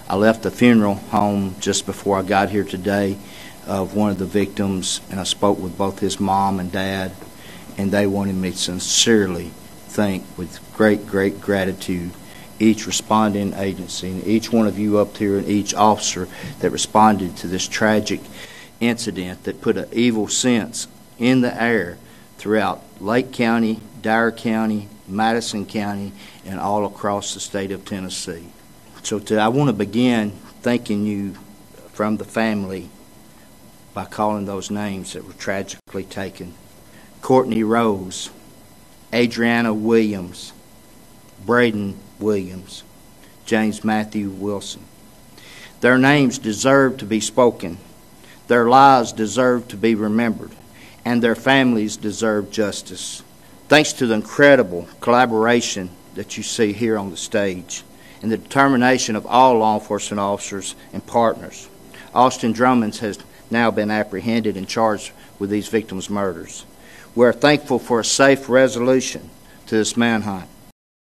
I left the funeral home just before I got here today of one of the victims, and I spoke with both his mom and dad, and they wanted me to sincerely thank with great, great gratitude each responding agency and each one of you up here and each officer that responded to this tragic incident that put an evil sense in the air throughout Lake County, Dyer County, Madison County, and all across the state of Tennessee. So I want to begin thanking you from the family by calling those names that were tragically taken. Courtney Rose, Adriana Williams, Braden Williams, James Matthew Wilson. Their names deserve to be spoken. Their lives deserve to be remembered, and their families deserve justice. Thanks to the incredible collaboration that you see here on the stage and the determination of all law enforcement officers and partners, Austin Drummonds has now been apprehended and charged with these victims' murders. We are thankful for a safe resolution to this manhunt.